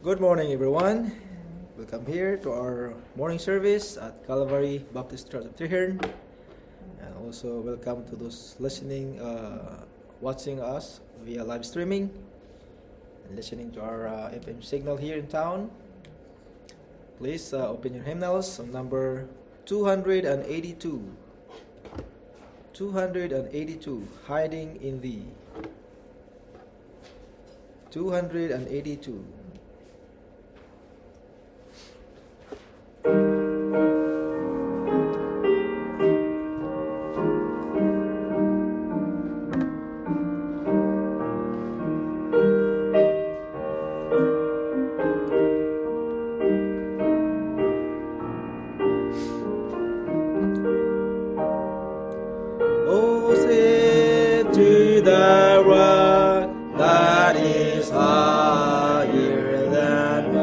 Good morning, everyone. Welcome here to our morning service at Calvary Baptist Church of Treherne. And also welcome to those listening, watching us via live streaming, and listening to our FM signal here in town. Please open your hymnals on number 282. 282, Hiding in Thee. 282. Oh, save to the rock that is higher than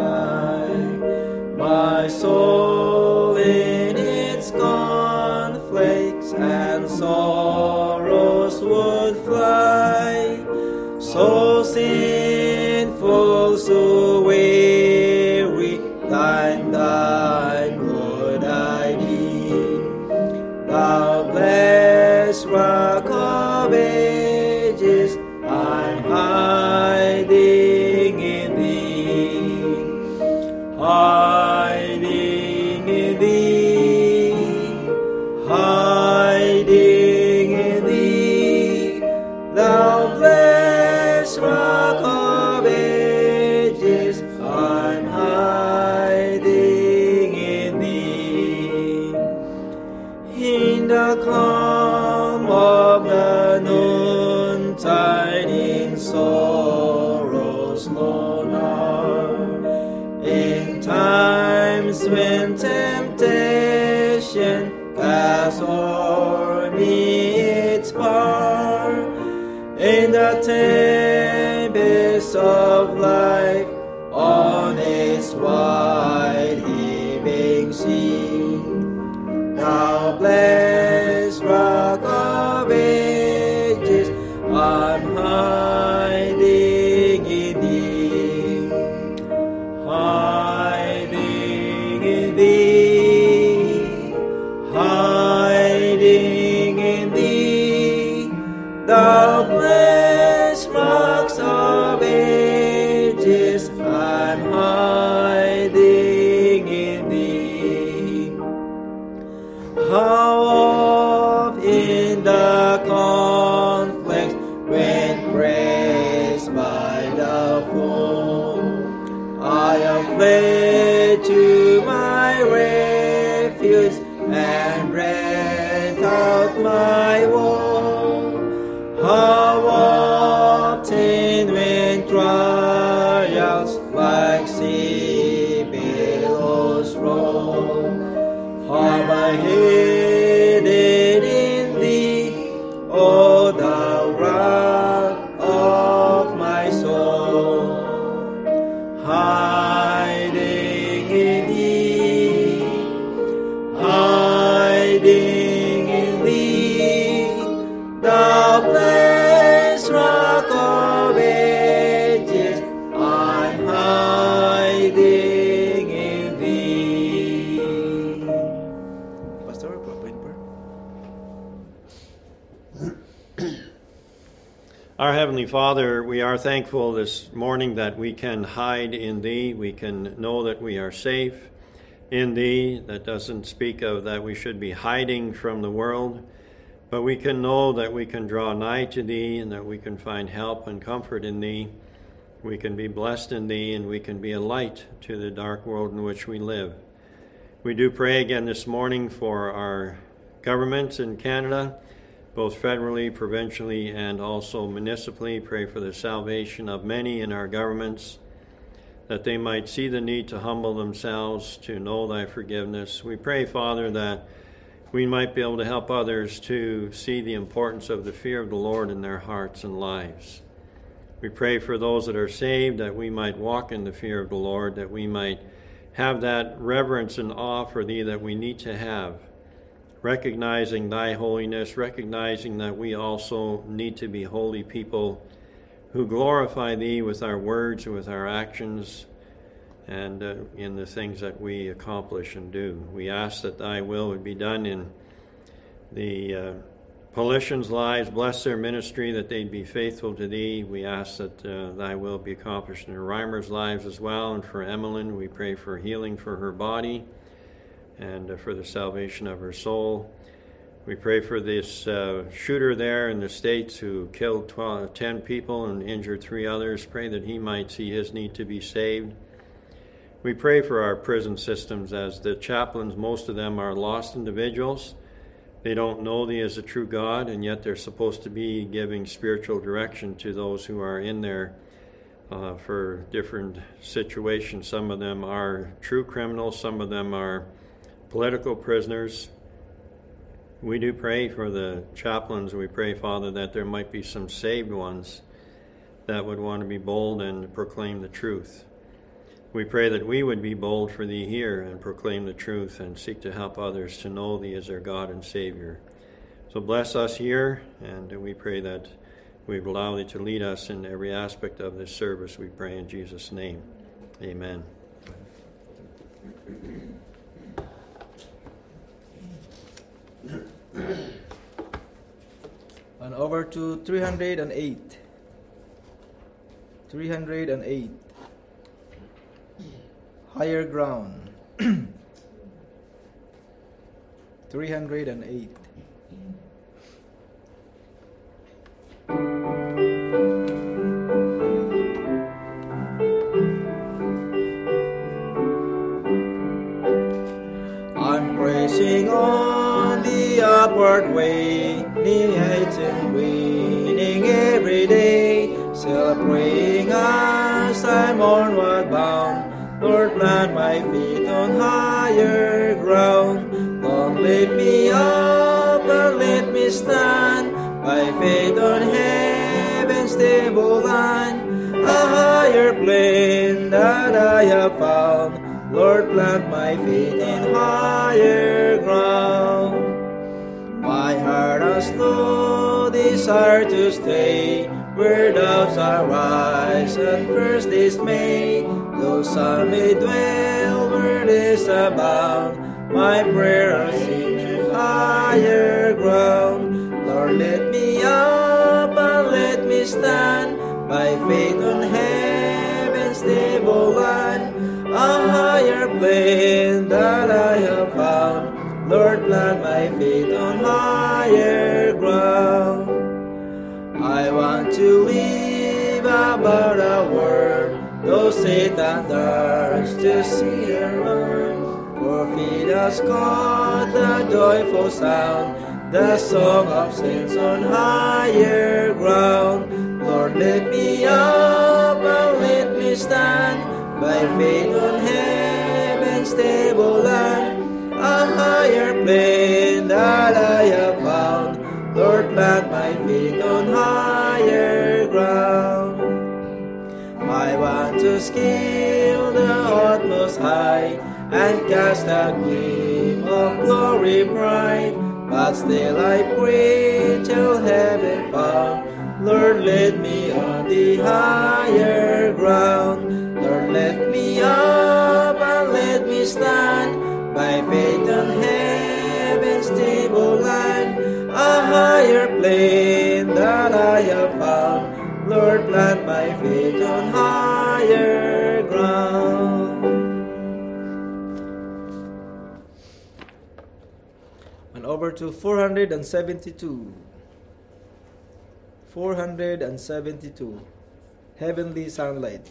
my soul in its conflicts and sorrows would fly, so sinful, so weary, thine would I be. Thou blessed Rock of Ages, I'm hiding in Thee, hiding in Thee, hiding in Thee. Thou blessed Rock of Ages, I'm hiding in Thee. In the calm of the noontide, in sorrow's lone hour, in times when temptation casts o'er me its bar, in the tempest of life, on its wide heaving sea, Thou blessed Rock of Ages, I'm hiding in Thee, hiding in Thee, hiding in Thee. Thou blessed Rocks of Ages, I'm hiding in Thee. How oft in the conflict, when pressed by the foe, I have fled to my refuge and rent out my woe. How often when trials like sea billows roll, have I hidden in Thee, O Thou Rock of my soul, hiding in Thee, hiding in Thee. Thou blessed Rock of Ages, I'm hiding in Thee. Pastor, pray in prayer. Our Heavenly Father, we are thankful this morning that we can hide in Thee. We can know that we are safe in Thee. That doesn't speak of that we should be hiding from the world, but we can know that we can draw nigh to Thee and that we can find help and comfort in Thee. We can be blessed in Thee, and we can be a light to the dark world in which we live. We do pray again this morning for our governments in Canada, both federally, provincially, and also municipally. Pray for the salvation of many in our governments, that they might see the need to humble themselves, to know Thy forgiveness. We pray, Father, that we might be able to help others to see the importance of the fear of the Lord in their hearts and lives. We pray for those that are saved, that we might walk in the fear of the Lord, that we might have that reverence and awe for Thee that we need to have, recognizing Thy holiness, recognizing that we also need to be holy people who glorify Thee with our words and with our actions, and in the things that we accomplish and do. We ask that thy will would be done in the Paulicians' lives. Bless their ministry, that they'd be faithful to thee. We ask that thy will be accomplished in Reimer's lives as well. And for Emmeline, we pray for healing for her body and for the salvation of her soul. We pray for this shooter there in the States who killed 10 people and injured 3 others. Pray that he might see his need to be saved. We pray for our prison systems, as the chaplains, most of them are lost individuals. They don't know thee as a true God, and yet they're supposed to be giving spiritual direction to those who are in there for different situations. Some of them are true criminals, some of them are political prisoners. We do pray for the chaplains. We pray, Father, that there might be some saved ones that would want to be bold and proclaim the truth. We pray that we would be bold for thee here and proclaim the truth and seek to help others to know thee as their God and Savior. So bless us here, and we pray that we will allow thee to lead us in every aspect of this service. We pray in Jesus' name. Amen. And over to 308. 308. Higher ground. 308. I'm pressing on the upward way, the winning every day, still praying as I'm onward bound. Lord, plant my feet on higher ground. Don't let me up, but let me stand by faith on heaven's stable land. A higher plane that I have found. Lord, plant my feet in higher ground. My heart has no desire to stay where doubts arise and first dismay. Though some may dwell where days abound, my prayer seems to higher ground. Lord, let me up and let me stand by faith on heaven's stable land. A higher plane that I have found. Lord, plant my feet on higher ground. I want to live above the world, though Satan dares to see and learn. For feet has caught the joyful sound, the song of saints on higher ground. Lord, let me up and let me stand by faith on heaven's stable land. A higher plane that I have found. Lord, plant my feet on higher ground. I want to scale the utmost high and cast a gleam of glory bright. But still I pray till heaven found. Lord, let me on the higher ground. Lord, lift me up and let me stand by faith on heaven's stable land. A higher plane that I have found. Lord, plant my feet on higher ground. And over to 472. 472. Heavenly Sunlight.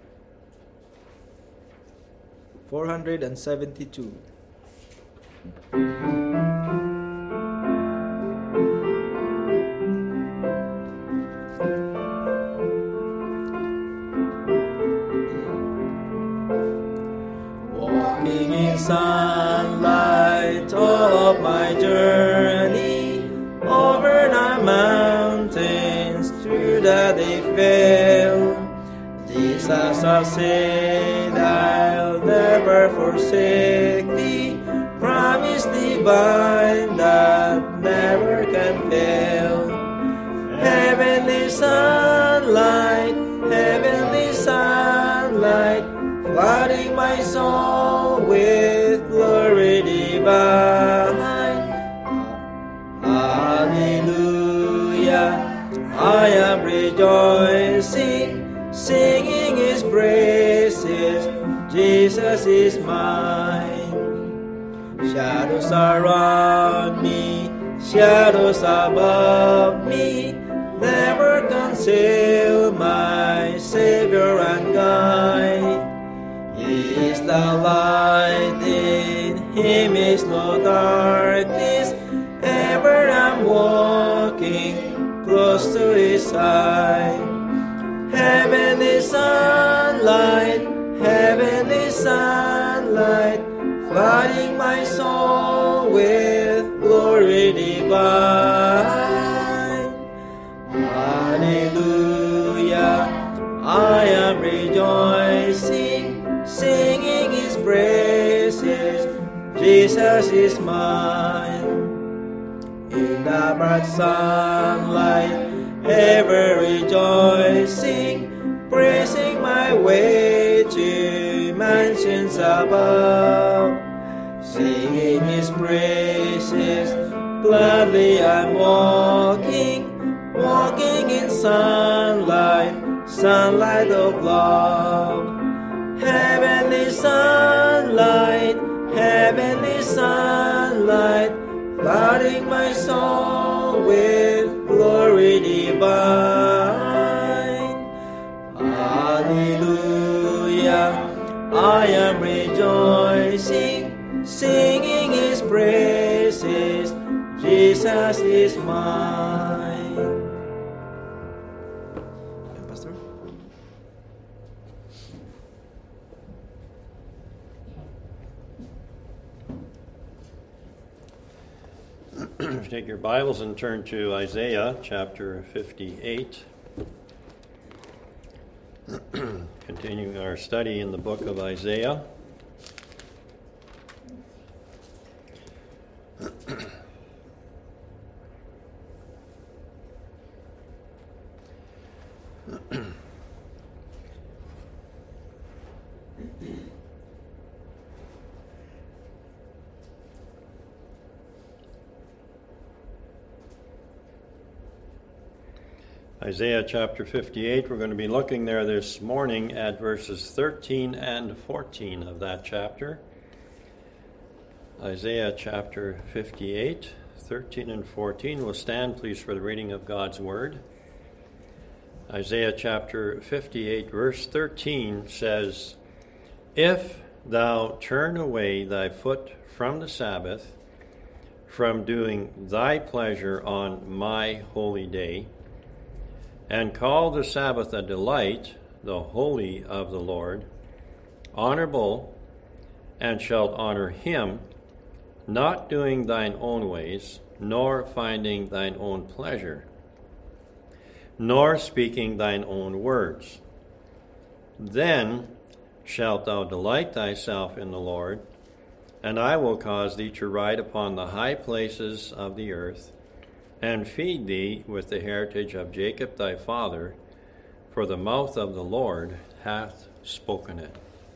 472. Walking in sunlight all of my journey, over the mountains through the day fell. Jesus, I said, I'll never forsake thee, promise divine that never can fail. Heavenly sunlight, flooding my soul with glory divine. Hallelujah, I am rejoicing, singing His praises. Jesus is mine. Shadows surround me, shadows above me, never conceal my Savior and guide. He is the light, in Him is no darkness. Ever I'm walking close to His side. Heavenly sunlight, heavenly sunlight, flooding my soul with glory divine. Hallelujah, I am rejoicing, singing His praises. Jesus is mine. In the bright sunlight, ever rejoicing, praising my way to mansions above. Singing His praises, gladly I'm walking, walking in sunlight, sunlight of love. Heavenly sunlight, heavenly sunlight, flooding my soul with glory divine. Hallelujah, I am rejoicing, singing His praises. Jesus is mine. Pastor? Take your Bibles and turn to Isaiah chapter 58. Continuing our study in the book of Isaiah. Isaiah chapter 58, we're going to be looking there this morning at verses 13 and 14 of that chapter. Isaiah chapter 58, 13 and 14. We'll stand, please, for the reading of God's Word. Isaiah chapter 58, verse 13 says, "If thou turn away thy foot from the Sabbath, from doing thy pleasure on my holy day, and call the Sabbath a delight, the holy of the Lord, honorable, and shalt honor him, not doing thine own ways, nor finding thine own pleasure, nor speaking thine own words. Then shalt thou delight thyself in the Lord, and I will cause thee to ride upon the high places of the earth, and feed thee with the heritage of Jacob thy father, for the mouth of the Lord hath spoken it."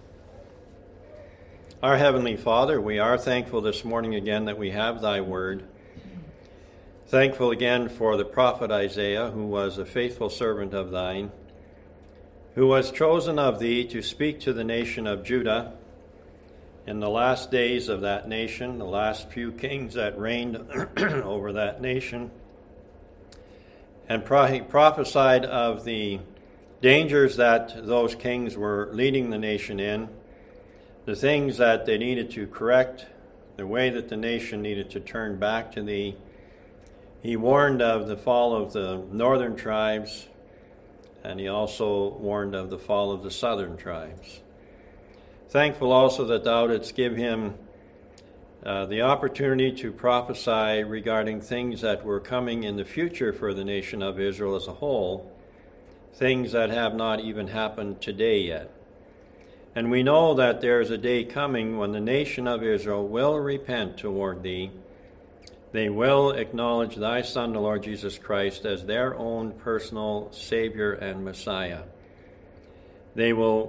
Our Heavenly Father, we are thankful this morning again that we have thy word. Thankful again for the prophet Isaiah, who was a faithful servant of thine, who was chosen of thee to speak to the nation of Judah in the last days of that nation, the last few kings that reigned over that nation, and prophesied of the dangers that those kings were leading the nation in, the things that they needed to correct, the way that the nation needed to turn back to thee. He warned of the fall of the northern tribes, and he also warned of the fall of the southern tribes. Thankful also that thou didst give him the opportunity to prophesy regarding things that were coming in the future for the nation of Israel as a whole, things that have not even happened today yet. And we know that there is a day coming when the nation of Israel will repent toward thee. They will acknowledge thy Son, the Lord Jesus Christ, as their own personal Savior and Messiah. They will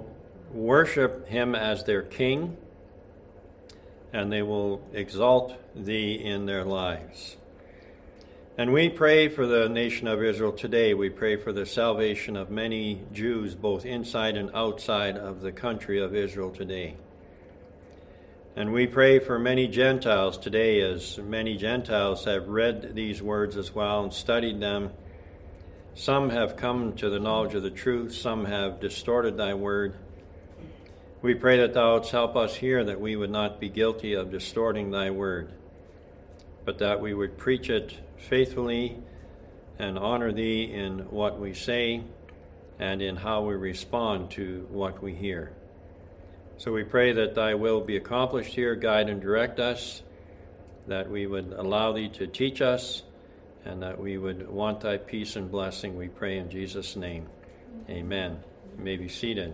worship him as their king, and they will exalt thee in their lives. And we pray for the nation of Israel today. We pray for the salvation of many Jews, both inside and outside of the country of Israel today. And we pray for many Gentiles today, as many Gentiles have read these words as well and studied them. Some have come to the knowledge of the truth. Some have distorted thy word. We pray that thou wouldst help us here, that we would not be guilty of distorting thy word, but that we would preach it faithfully and honor thee in what we say and in how we respond to what we hear. So we pray that thy will be accomplished here. Guide and direct us, that we would allow thee to teach us, and that we would want thy peace and blessing. We pray in Jesus' name. Amen. You may be seated.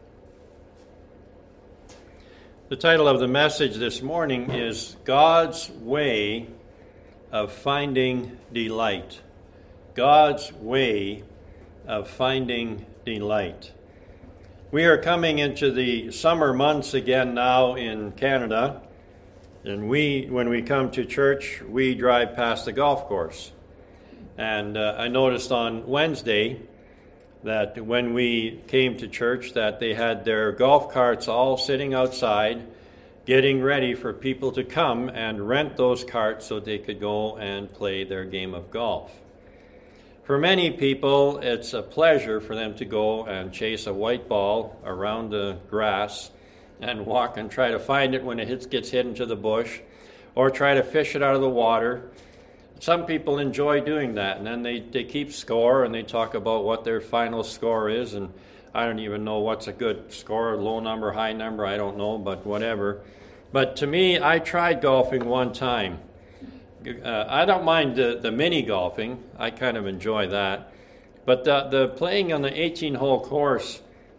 The title of the message this morning is God's Way of Finding Delight. God's Way of Finding Delight. We are coming into the summer months again now in Canada, and when we come to church, we drive past the golf course. And I noticed on Wednesday that when we came to church that they had their golf carts all sitting outside, getting ready for people to come and rent those carts so they could go and play their game of golf. For many people, it's a pleasure for them to go and chase a white ball around the grass and walk and try to find it when it gets hit into the bush, or try to fish it out of the water. Some people enjoy doing that, and then they keep score and they talk about what their final score is, and I don't even know what's a good score, low number, high number, I don't know, but whatever. But to me, I tried golfing one time. I don't mind the mini golfing. I kind of enjoy that. But the playing on the 18-hole course,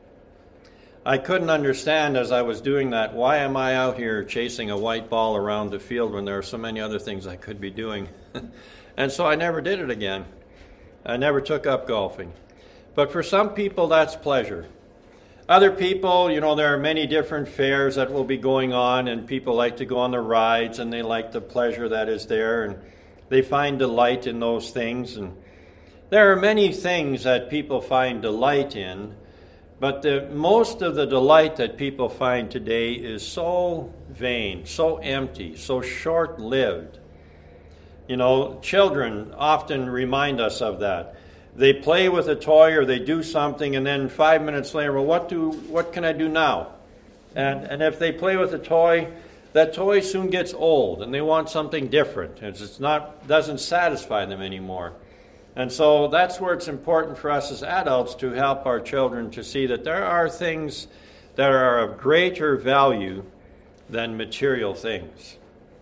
I couldn't understand as I was doing that, why am I out here chasing a white ball around the field when there are so many other things I could be doing? And so I never did it again. I never took up golfing. But for some people, that's pleasure. Other people, there are many different fairs that will be going on, and people like to go on the rides, and they like the pleasure that is there, and they find delight in those things. And there are many things that people find delight in, but most of the delight that people find today is so vain, so empty, so short-lived. Children often remind us of that. They play with a toy or they do something, and then 5 minutes later, well, what can I do now? And if they play with a toy, that toy soon gets old, and they want something different. It doesn't satisfy them anymore. And so that's where it's important for us as adults to help our children to see that there are things that are of greater value than material things.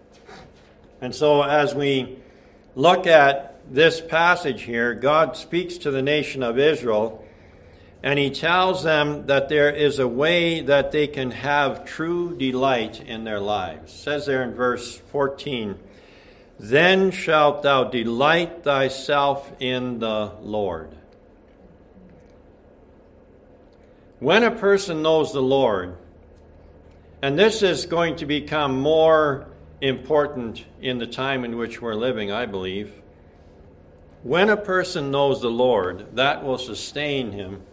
And so as we look at this passage here, God speaks to the nation of Israel, and he tells them that there is a way that they can have true delight in their lives. It says there in verse 14, "Then shalt thou delight thyself in the Lord." When a person knows the Lord, and this is going to become more important in the time in which we're living, I believe. When a person knows the Lord, that will sustain him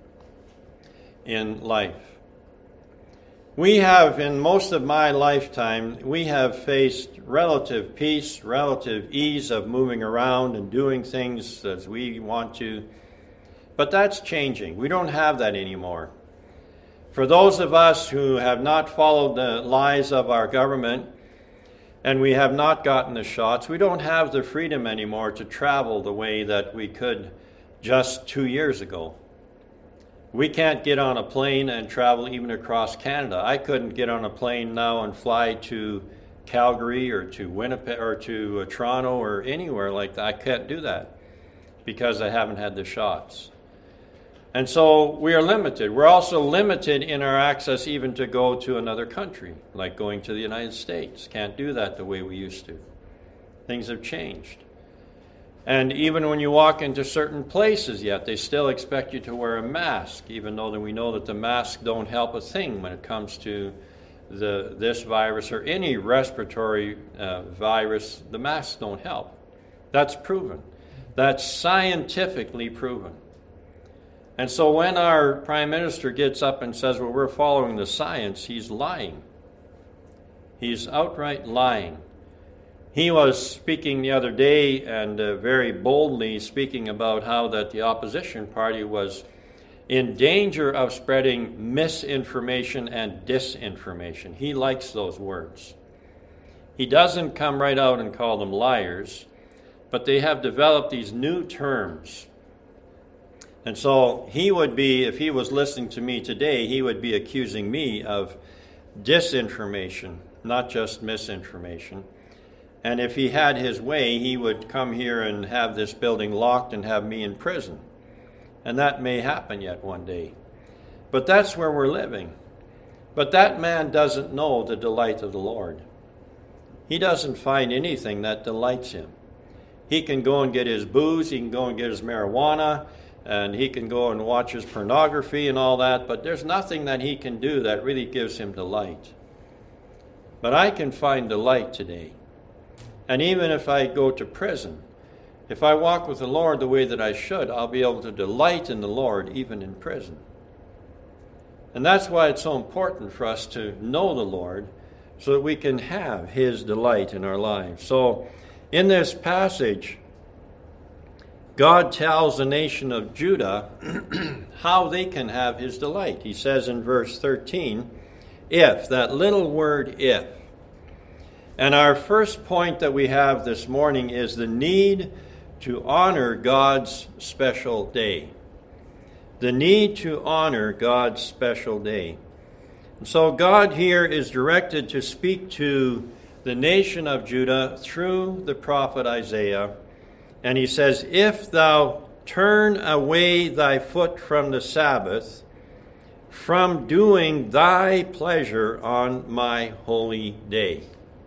in life. We have, in most of my lifetime, we have faced relative peace, relative ease of moving around and doing things as we want to. But that's changing. We don't have that anymore. For those of us who have not followed the lies of our government, and we have not gotten the shots, we don't have the freedom anymore to travel the way that we could just 2 years ago. We can't get on a plane and travel even across Canada. I couldn't get on a plane now and fly to Calgary or to Winnipeg or to Toronto or anywhere like that. I can't do that because I haven't had the shots. And so we are limited. We're also limited in our access even to go to another country, like going to the United States. Can't do that the way we used to. Things have changed. And even when you walk into certain places yet, they still expect you to wear a mask, even though we know that the masks don't help a thing when it comes to this virus or any respiratory virus. The masks don't help. That's proven. That's scientifically proven. And so when our Prime Minister gets up and says, well, we're following the science, he's lying. He's outright lying. He was speaking the other day and very boldly speaking about how that the opposition party was in danger of spreading misinformation and disinformation. He likes those words. He doesn't come right out and call them liars, but they have developed these new terms. And so he would be, if he was listening to me today, he would be accusing me of disinformation, not just misinformation. And if he had his way, he would come here and have this building locked and have me in prison. And that may happen yet one day. But that's where we're living. But that man doesn't know the delight of the Lord. He doesn't find anything that delights him. He can go and get his booze, he can go and get his marijuana, and he can go and watch his pornography and all that, but there's nothing that he can do that really gives him delight. But I can find delight today. And even if I go to prison, if I walk with the Lord the way that I should, I'll be able to delight in the Lord even in prison. And that's why it's so important for us to know the Lord so that we can have his delight in our lives. So in this passage, God tells the nation of Judah how they can have his delight. He says in verse 13, if, that little word if. And our first point that we have this morning is the need to honor God's special day. The need to honor God's special day. And so God here is directed to speak to the nation of Judah through the prophet Isaiah. And he says, if thou turn away thy foot from the Sabbath, from doing thy pleasure on my holy day.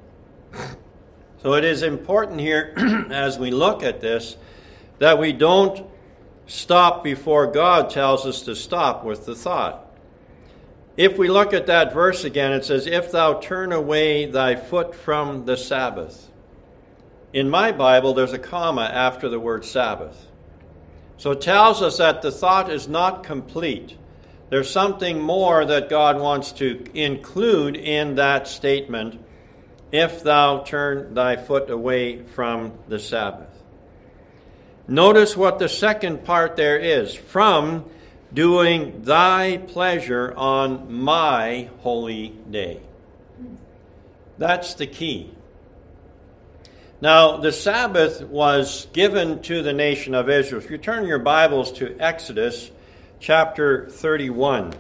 So it is important here, as we look at this, that we don't stop before God tells us to stop with the thought. If we look at that verse again, it says, if thou turn away thy foot from the Sabbath. In my Bible, there's a comma after the word Sabbath. So it tells us that the thought is not complete. There's something more that God wants to include in that statement, if thou turn thy foot away from the Sabbath. Notice what the second part there is, from doing thy pleasure on my holy day. That's the key. Now, the Sabbath was given to the nation of Israel. If you turn your Bibles to Exodus chapter 31.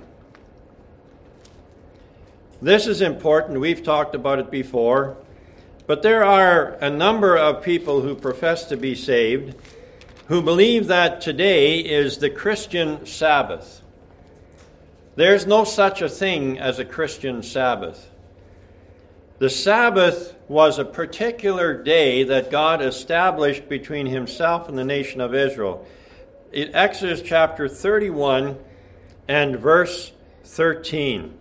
This is important. We've talked about it before. But there are a number of people who profess to be saved who believe that today is the Christian Sabbath. There's no such a thing as a Christian Sabbath. The Sabbath was a particular day that God established between himself and the nation of Israel. In Exodus chapter 31 and verse 13.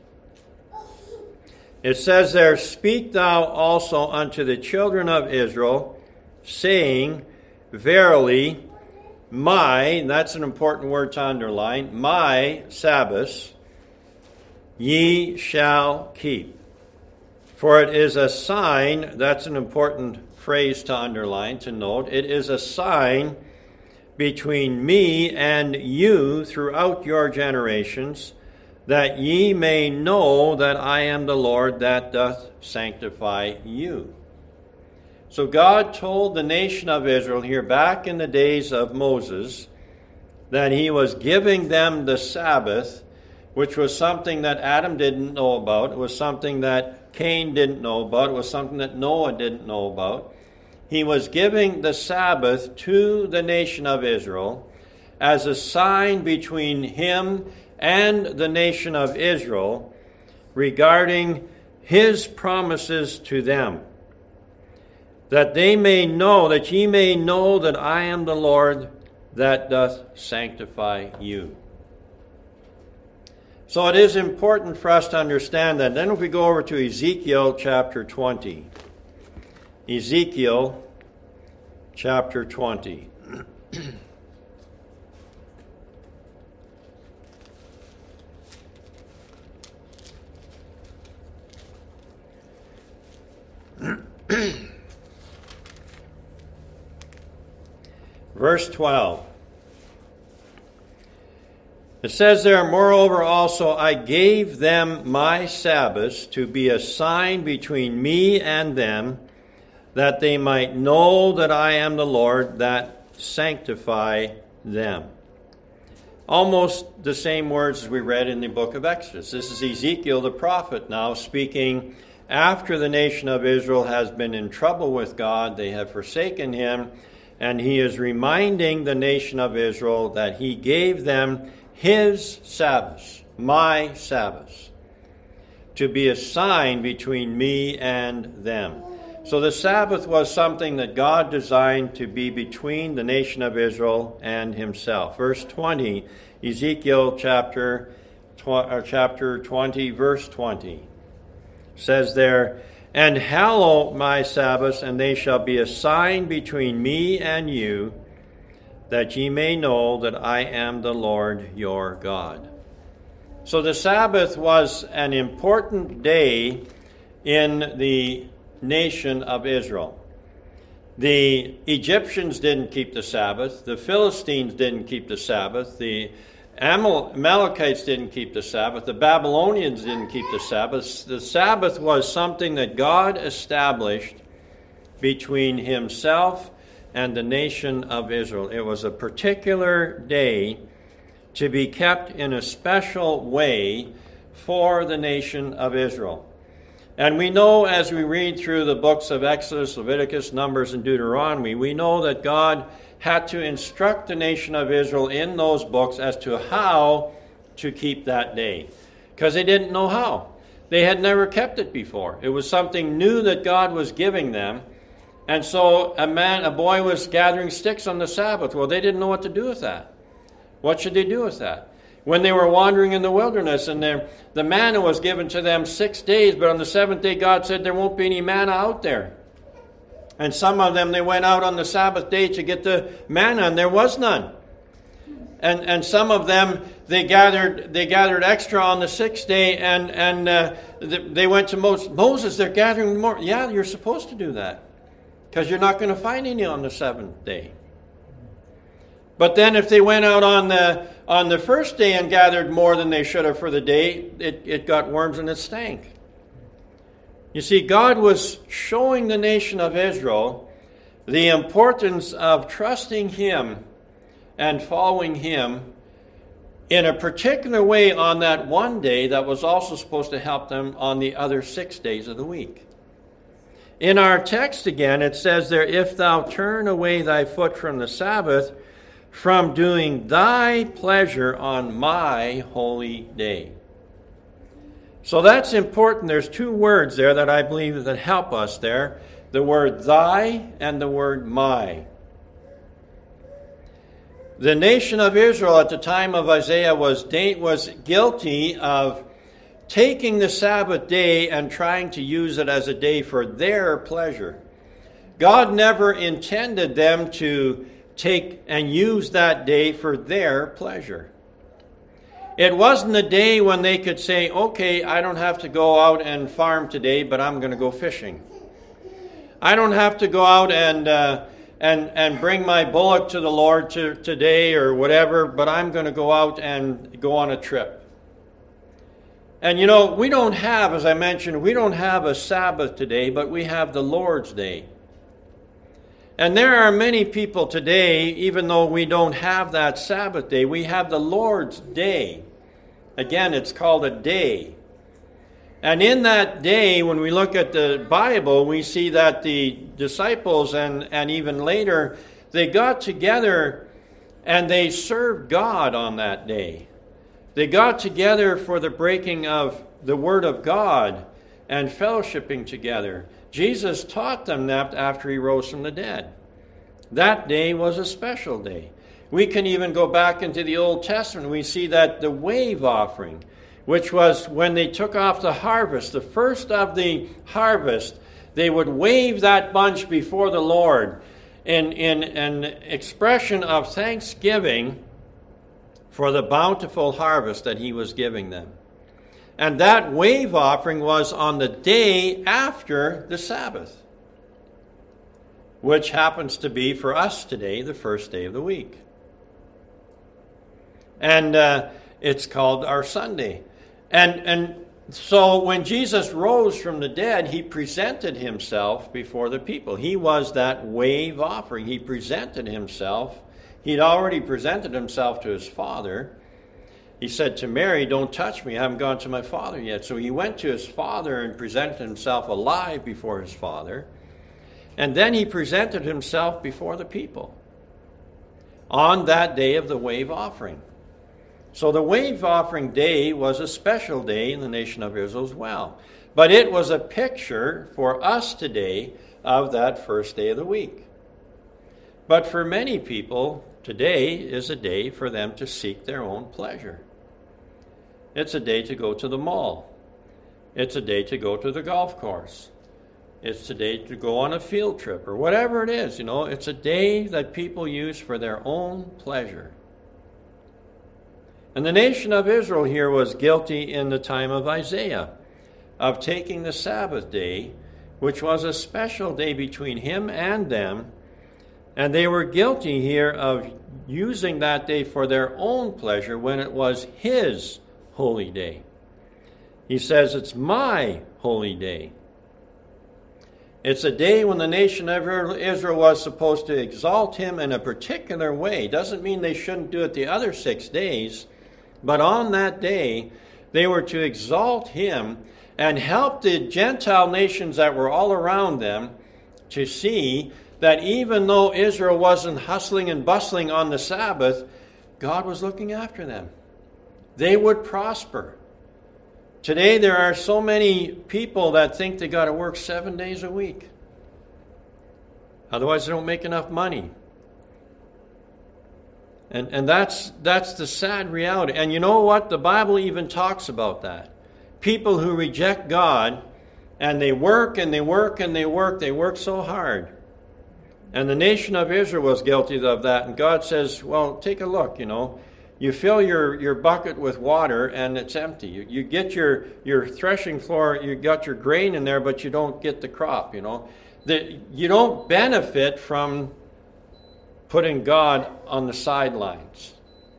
It says there, speak thou also unto the children of Israel, saying, verily, my, that's an important word to underline, my Sabbaths ye shall keep. For it is a sign, that's an important phrase to underline, to note, it is a sign between me and you throughout your generations, that ye may know that I am the Lord that doth sanctify you. So God told the nation of Israel here back in the days of Moses that he was giving them the Sabbath, which was something that Adam didn't know about. It was something that Cain didn't know about. It was something that Noah didn't know about. He was giving the Sabbath to the nation of Israel as a sign between him and the nation of Israel regarding his promises to them. that ye may know that I am the Lord that doth sanctify you. So it is important for us to understand that. Then if we go over to Ezekiel chapter 20. Ezekiel chapter 20. Verse 12. It says there, moreover also I gave them my Sabbaths to be a sign between me and them, that they might know that I am the Lord that sanctify them. Almost the same words as we read in the book of Exodus. This is Ezekiel the prophet now speaking after the nation of Israel has been in trouble with God. They have forsaken him, and he is reminding the nation of Israel that he gave them his Sabbaths, my Sabbaths, to be a sign between me and them. So the Sabbath was something that God designed to be between the nation of Israel and himself. Verse 20, Ezekiel chapter 20, verse 20, says there, and hallow my Sabbaths, and they shall be a sign between me and you, that ye may know that I am the Lord your God. So the Sabbath was an important day in the nation of Israel. The Egyptians didn't keep the Sabbath. The Philistines didn't keep the Sabbath. The Amalekites didn't keep the Sabbath. The Babylonians didn't keep the Sabbath. The Sabbath was something that God established between himself and the nation of Israel. It was a particular day to be kept in a special way for the nation of Israel. And we know as we read through the books of Exodus, Leviticus, Numbers, and Deuteronomy, we know that God had to instruct the nation of Israel in those books as to how to keep that day, because they didn't know how. They had never kept it before. It was something new that God was giving them. And so a boy was gathering sticks on the Sabbath. Well, they didn't know what to do with that. What should they do with that? When they were wandering in the wilderness and the manna was given to them 6 days, but on the seventh day God said there won't be any manna out there. And some of them, they went out on the Sabbath day to get the manna, and there was none. And some of them, they gathered extra on the sixth day, and they went to Moses. Moses, they're gathering more. Yeah, you're supposed to do that, because you're not going to find any on the seventh day. But then if they went out on the first day and gathered more than they should have for the day, it got worms and it stank. You see, God was showing the nation of Israel the importance of trusting him and following him in a particular way on that one day that was also supposed to help them on the other 6 days of the week. In our text again, it says there, if thou turn away thy foot from the Sabbath, from doing thy pleasure on my holy day. So that's important. There's two words there that I believe that help us there. The word thy and the word my. The nation of Israel at the time of Isaiah was guilty of taking the Sabbath day and trying to use it as a day for their pleasure. God never intended them to take and use that day for their pleasure. It wasn't a day when they could say, okay, I don't have to go out and farm today, but I'm going to go fishing. I don't have to go out and bring my bullock to the Lord today or whatever, but I'm going to go out and go on a trip. And we don't have, as I mentioned, we don't have a Sabbath today, but we have the Lord's Day. And there are many people today, even though we don't have that Sabbath day, we have the Lord's Day. Again, it's called a day. And in that day, when we look at the Bible, we see that the disciples and even later, they got together and they served God on that day. They got together for the breaking of the Word of God and fellowshipping together. Jesus taught them that after he rose from the dead. That day was a special day. We can even go back into the Old Testament. We see that the wave offering, which was when they took off the harvest, the first of the harvest, they would wave that bunch before the Lord in an expression of thanksgiving for the bountiful harvest that he was giving them. And that wave offering was on the day after the Sabbath, which happens to be for us today the first day of the week. And it's called our Sunday. And so when Jesus rose from the dead, he presented himself before the people. He was that wave offering. He presented himself. He'd already presented himself to his Father. He said to Mary, "Don't touch me. I haven't gone to my Father yet." So he went to his Father and presented himself alive before his Father. And then he presented himself before the people on that day of the wave offering. So the wave offering day was a special day in the nation of Israel as well. But it was a picture for us today of that first day of the week. But for many people, today is a day for them to seek their own pleasure. It's a day to go to the mall. It's a day to go to the golf course. It's a day to go on a field trip or whatever it is. It's a day that people use for their own pleasure. And the nation of Israel here was guilty in the time of Isaiah of taking the Sabbath day, which was a special day between him and them, and they were guilty here of using that day for their own pleasure when it was his holy day. He says, "It's my holy day." It's a day when the nation of Israel was supposed to exalt him in a particular way. Doesn't mean they shouldn't do it the other 6 days, but on that day, they were to exalt him and help the Gentile nations that were all around them to see that even though Israel wasn't hustling and bustling on the Sabbath, God was looking after them. They would prosper. Today, there are so many people that think they got to work 7 days a week. Otherwise, they don't make enough money. And that's the sad reality. And you know what? The Bible even talks about that. People who reject God, and they work and they work and they work so hard. And the nation of Israel was guilty of that. And God says, well, take a look, You fill your bucket with water and it's empty. You get your threshing floor, you got your grain in there, but you don't get the crop, You don't benefit from putting God on the sidelines.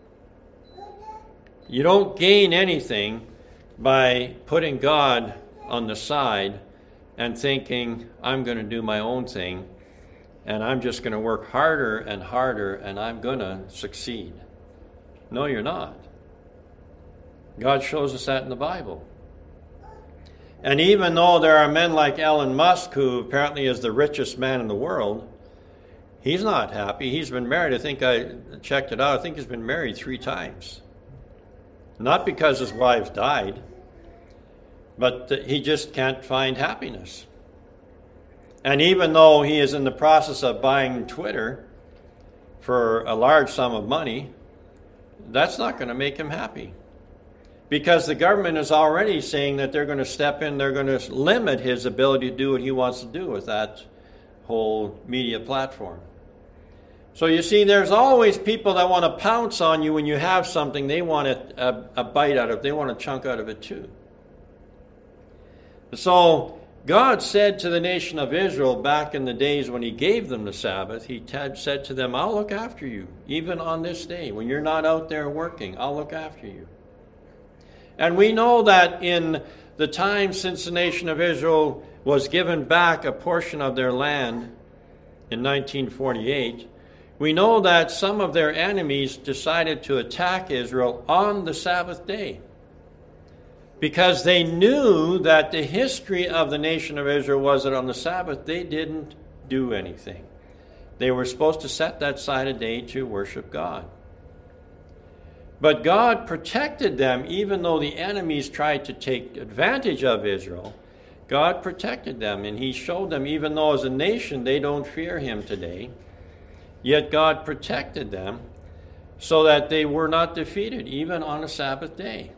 You don't gain anything by putting God on the side and thinking, I'm going to do my own thing, and I'm just going to work harder and harder, and I'm going to succeed. No, you're not. God shows us that in the Bible. And even though there are men like Elon Musk, who apparently is the richest man in the world, he's not happy. He's been married. I think I checked it out. I think he's been married 3 times. Not because his wives died, but he just can't find happiness. And even though he is in the process of buying Twitter for a large sum of money, that's not going to make him happy. Because the government is already saying that they're going to step in, they're going to limit his ability to do what he wants to do with that whole media platform. So you see, there's always people that want to pounce on you when you have something. They want a bite out of it. They want a chunk out of it too. So God said to the nation of Israel back in the days when he gave them the Sabbath, he said to them, I'll look after you, even on this day. When you're not out there working, I'll look after you. And we know that in the time since the nation of Israel was given back a portion of their land in 1948, we know that some of their enemies decided to attack Israel on the Sabbath day, because they knew that the history of the nation of Israel was that on the Sabbath they didn't do anything. They were supposed to set that aside a day to worship God. But God protected them, even though the enemies tried to take advantage of Israel. God protected them, and he showed them, even though as a nation they don't fear him today, yet God protected them so that they were not defeated, even on a Sabbath day.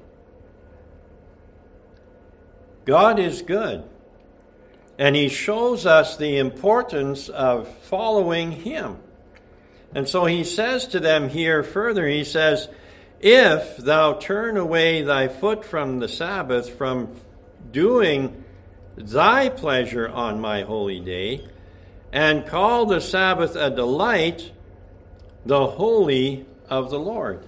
God is good, and he shows us the importance of following him. And so he says to them here further, he says, if thou turn away thy foot from the Sabbath, from doing thy pleasure on my holy day, and call the Sabbath a delight, the holy of the Lord.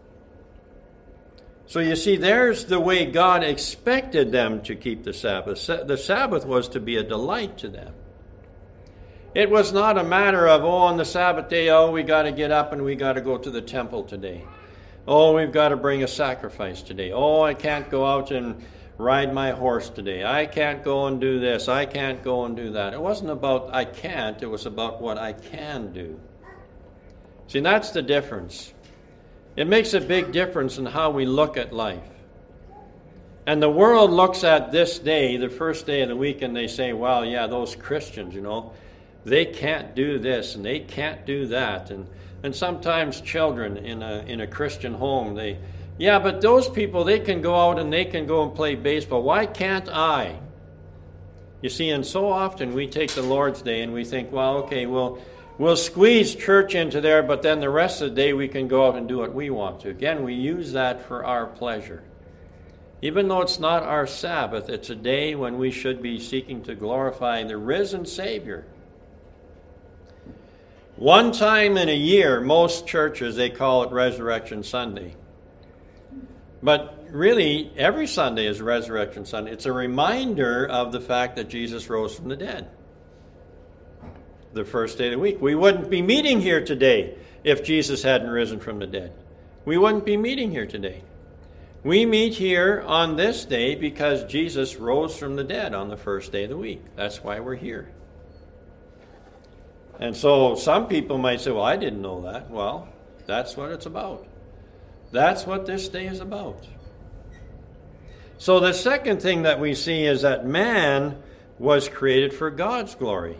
So you see, there's the way God expected them to keep the Sabbath. The Sabbath was to be a delight to them. It was not a matter of, on the Sabbath day, we got to get up and we got to go to the temple today. We've got to bring a sacrifice today. I can't go out and ride my horse today. I can't go and do this. I can't go and do that. It wasn't about I can't. It was about what I can do. See, that's the difference. It makes a big difference in how we look at life. And the world looks at this day, the first day of the week, and they say, well, yeah, those Christians, they can't do this and they can't do that. And sometimes children in a Christian home, but those people, they can go out and they can go and play baseball. Why can't I? You see, and so often we take the Lord's Day and we think, well, okay, we'll squeeze church into there, but then the rest of the day we can go out and do what we want to. Again, we use that for our pleasure. Even though it's not our Sabbath, it's a day when we should be seeking to glorify the risen Savior. One time in a year, most churches, they call it Resurrection Sunday. But really, every Sunday is Resurrection Sunday. It's a reminder of the fact that Jesus rose from the dead. The first day of the week. We wouldn't be meeting here today if Jesus hadn't risen from the dead. We wouldn't be meeting here today. We meet here on this day because Jesus rose from the dead on the first day of the week. That's why we're here. And so some people might say, well, I didn't know that. Well, that's what it's about. That's what this day is about. So the second thing that we see is that man was created for God's glory.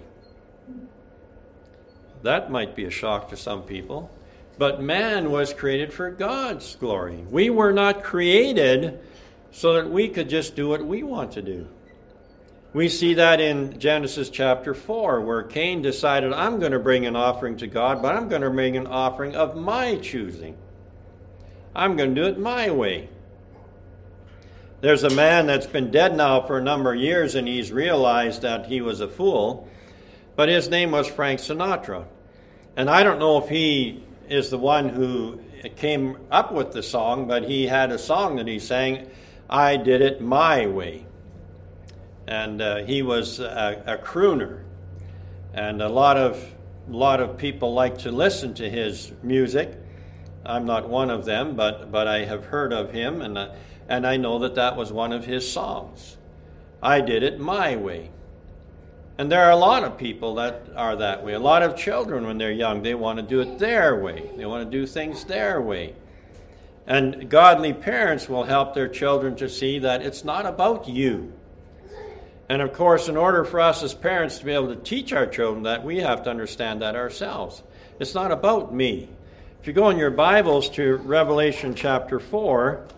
That might be a shock to some people. But man was created for God's glory. We were not created so that we could just do what we want to do. We see that in Genesis chapter 4, where Cain decided, I'm going to bring an offering to God, but I'm going to bring an offering of my choosing. I'm going to do it my way. There's a man that's been dead now for a number of years, and he's realized that he was a fool, but his name was Frank Sinatra. And I don't know if he is the one who came up with the song, but he had a song that he sang, I Did It My Way. And he was a crooner. And a lot of people like to listen to his music. I'm not one of them, but I have heard of him, and I know that was one of his songs. I did it my way. And there are a lot of people that are that way. A lot of children, when they're young, they want to do it their way. They want to do things their way. And godly parents will help their children to see that it's not about you. And of course, in order for us as parents to be able to teach our children that, we have to understand that ourselves. It's not about me. If you go in your Bibles to Revelation chapter 4,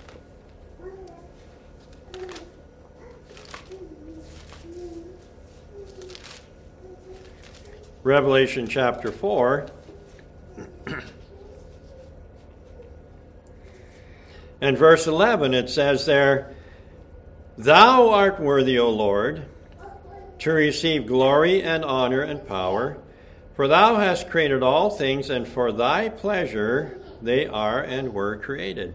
Revelation chapter 4, and verse 11, it says there, Thou art worthy, O Lord, to receive glory and honor and power, for thou hast created all things, and for thy pleasure they are and were created.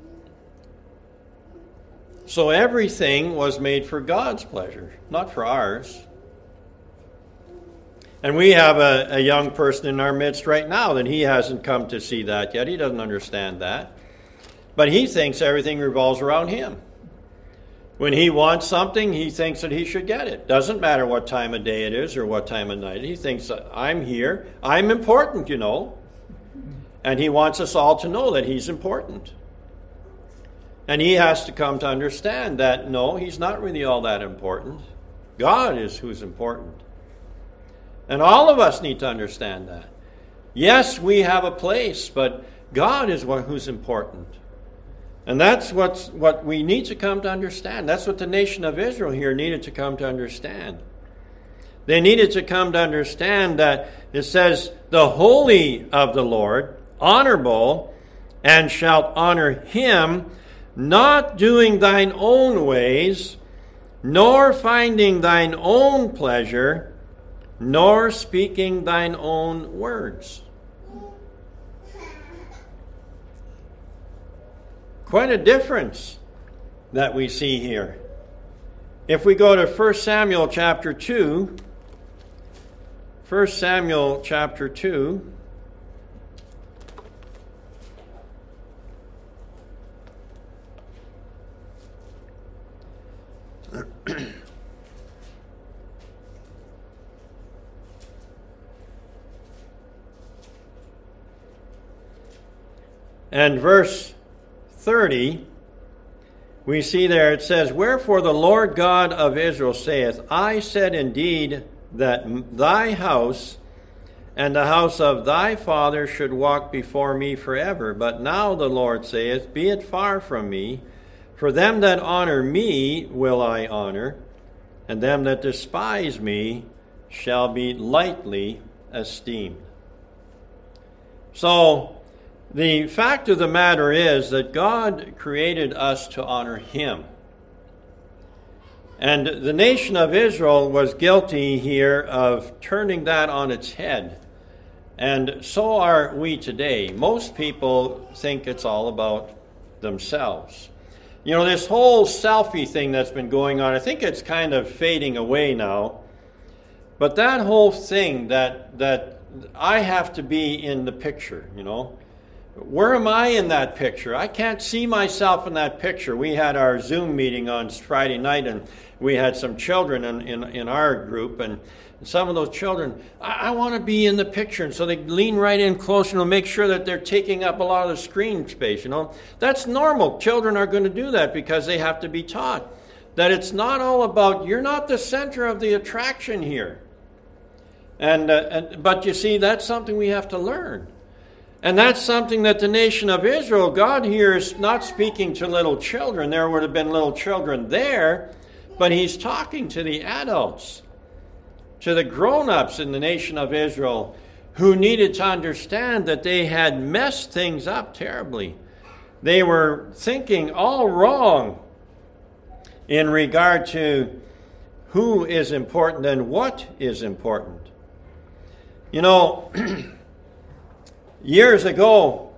So everything was made for God's pleasure, not for ours. And we have a young person in our midst right now that he hasn't come to see that yet. He doesn't understand that. But he thinks everything revolves around him. When he wants something, he thinks that he should get it. Doesn't matter what time of day it is or what time of night. He thinks, I'm here. I'm important, And he wants us all to know that he's important. And he has to come to understand that, no, he's not really all that important. God is who's important. And all of us need to understand that. Yes, we have a place, but God is who's important. And that's what we need to come to understand. That's what the nation of Israel here needed to come to understand. They needed to come to understand that it says, the holy of the Lord, honorable, and shalt honor him, not doing thine own ways, nor finding thine own pleasure, nor speaking thine own words. Quite a difference that we see here. If we go to 1 Samuel chapter 2, 1 Samuel chapter 2, and verse 30, we see there it says, wherefore the Lord God of Israel saith, I said indeed that thy house and the house of thy father should walk before me forever. But now the Lord saith, be it far from me, for them that honor me will I honor, and them that despise me shall be lightly esteemed. So, the fact of the matter is that God created us to honor him. And the nation of Israel was guilty here of turning that on its head. And so are we today. Most people think it's all about themselves. You know, this whole selfie thing that's been going on, I think it's kind of fading away now. But that whole thing that I have to be in the picture, you know. Where am I in that picture? I can't see myself in that picture. We had our Zoom meeting on Friday night, and we had some children in our group, and some of those children, I want to be in the picture. And so they lean right in close and make sure that they're taking up a lot of the screen space, you know. That's normal. Children are going to do that because they have to be taught that it's not all about, you're not the center of the attraction here. But you see, that's something we have to learn. And that's something that the nation of Israel, God here is not speaking to little children. There would have been little children there, but he's talking to the adults, to the grown-ups in the nation of Israel who needed to understand that they had messed things up terribly. They were thinking all wrong in regard to who is important and what is important. You know, years ago,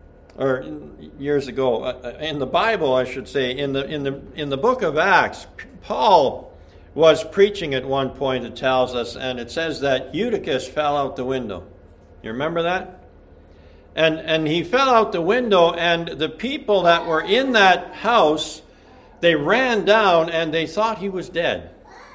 in the Bible, I should say, in the book of Acts, Paul was preaching at one point, it tells us, and it says that Eutychus fell out the window. You remember that? And he fell out the window, and the people that were in that house, they ran down and they thought he was dead.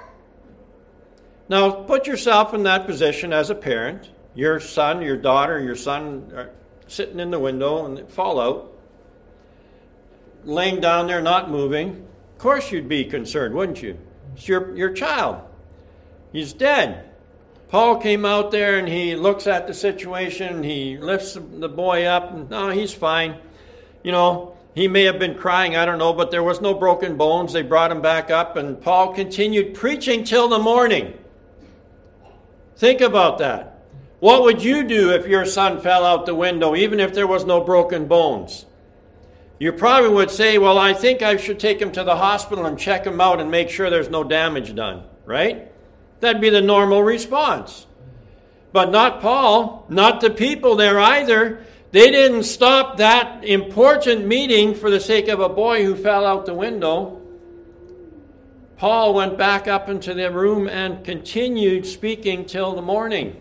Now, put yourself in that position as a parent. Your son, your daughter, your son are sitting in the window and they fall out, laying down there, not moving. Of course you'd be concerned, wouldn't you? It's your child. He's dead. Paul came out there and he looks at the situation. He lifts the boy up. And, no, he's fine. You know, he may have been crying, I don't know, but there was no broken bones. They brought him back up, and Paul continued preaching till the morning. Think about that. What would you do if your son fell out the window, even if there was no broken bones? You probably would say, well, I think I should take him to the hospital and check him out and make sure there's no damage done, right? That'd be the normal response. But not Paul, not the people there either. They didn't stop that important meeting for the sake of a boy who fell out the window. Paul went back up into the room and continued speaking till the morning.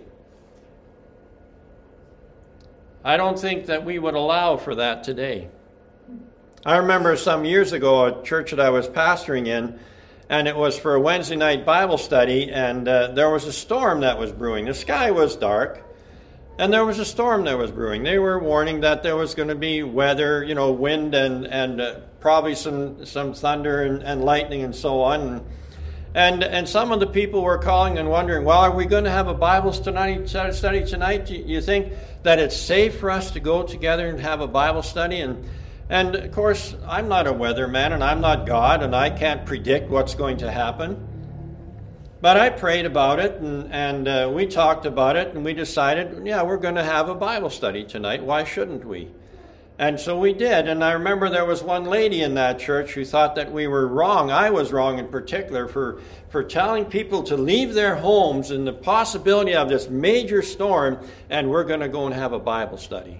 I don't think that we would allow for that today. I remember some years ago a church that I was pastoring in, and it was for a Wednesday night Bible study, and there was a storm that was brewing. The sky was dark, and there was a storm that was brewing. They were warning that there was going to be weather, wind and probably some thunder and lightning and so on. And some of the people were calling and wondering, well, are we going to have a Bible study tonight? Do you think that it's safe for us to go together and have a Bible study? And of course, I'm not a weatherman, and I'm not God, and I can't predict what's going to happen. But I prayed about it, and we talked about it, and we decided, yeah, we're going to have a Bible study tonight. Why shouldn't we? And so we did. And I remember there was one lady in that church who thought that we were wrong. I was wrong in particular for telling people to leave their homes in the possibility of this major storm, and we're going to go and have a Bible study.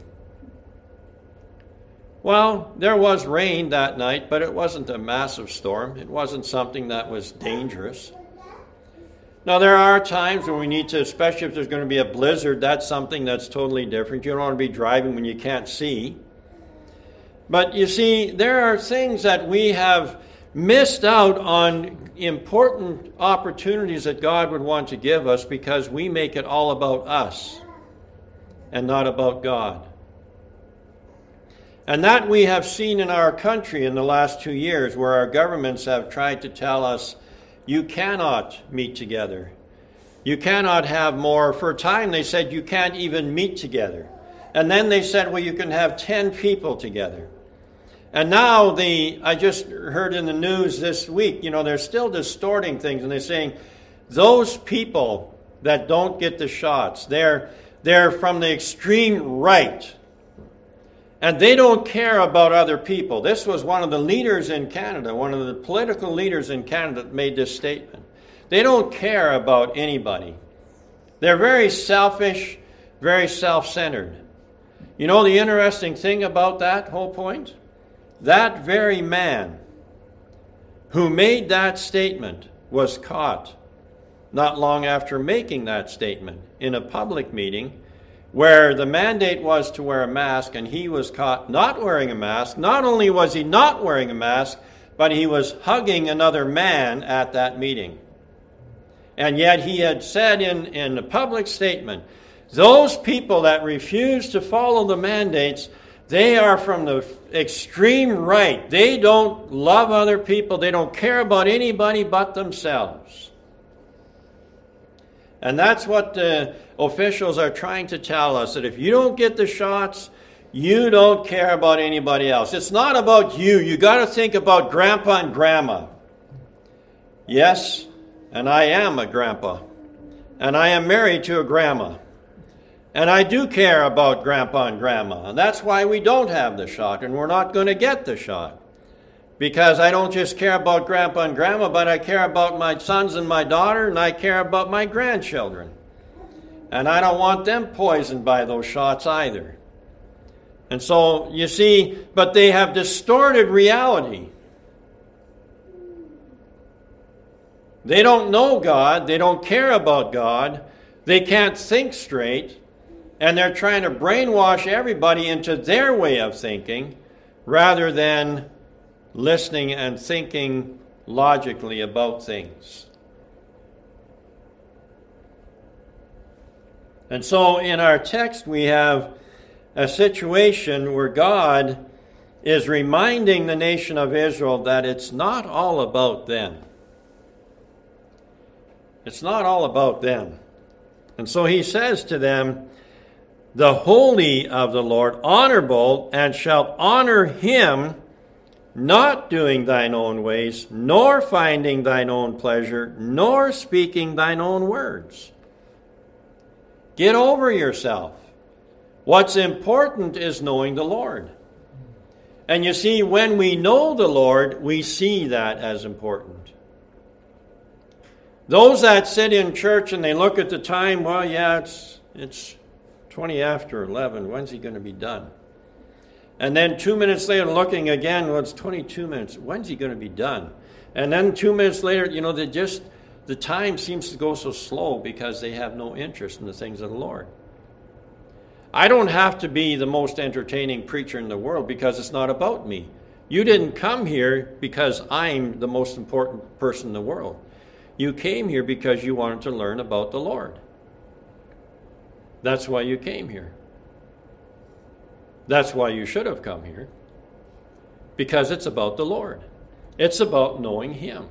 Well, there was rain that night, but it wasn't a massive storm. It wasn't something that was dangerous. Now, there are times when we need to, especially if there's going to be a blizzard, that's something that's totally different. You don't want to be driving when you can't see. But you see, there are things that we have missed out on, important opportunities that God would want to give us because we make it all about us and not about God. And that we have seen in our country in the last 2 years, where our governments have tried to tell us, you cannot meet together. You cannot have more. For a time they said you can't even meet together. And then they said, well, you can have 10 people together. And now I just heard in the news this week, they're still distorting things, and they're saying those people that don't get the shots, they're from the extreme right. And they don't care about other people. This was one of the leaders in Canada, one of the political leaders in Canada that made this statement. They don't care about anybody. They're very selfish, very self-centered. You know the interesting thing about that whole point? That very man who made that statement was caught not long after making that statement in a public meeting where the mandate was to wear a mask, and he was caught not wearing a mask. Not only was he not wearing a mask, but he was hugging another man at that meeting. And yet he had said in a public statement, those people that refuse to follow the mandates, they are from the extreme right. They don't love other people. They don't care about anybody but themselves. And that's what the officials are trying to tell us, that if you don't get the shots, you don't care about anybody else. It's not about you. You got to think about Grandpa and Grandma. Yes, and I am a grandpa. And I am married to a grandma. And I do care about Grandpa and Grandma. And that's why we don't have the shot, and we're not going to get the shot. Because I don't just care about Grandpa and Grandma, but I care about my sons and my daughter, and I care about my grandchildren. And I don't want them poisoned by those shots either. And so, you see, but they have distorted reality. They don't know God. They don't care about God. They can't think straight. And they're trying to brainwash everybody into their way of thinking rather than listening and thinking logically about things. And so in our text we have a situation where God is reminding the nation of Israel that it's not all about them. It's not all about them. And so he says to them, the holy of the Lord, honorable, and shalt honor him, not doing thine own ways, nor finding thine own pleasure, nor speaking thine own words. Get over yourself. What's important is knowing the Lord. And you see, when we know the Lord, we see that as important. Those that sit in church and they look at the time, well, yeah, it's 20 after 11. When's he going to be done? And then 2 minutes later, looking again, well, it's 22 minutes. When's he going to be done? And then 2 minutes later, the time seems to go so slow because they have no interest in the things of the Lord. I don't have to be the most entertaining preacher in the world because it's not about me. You didn't come here because I'm the most important person in the world. You came here because you wanted to learn about the Lord. That's why you came here. That's why you should have come here. because it's about the Lord. It's about knowing Him.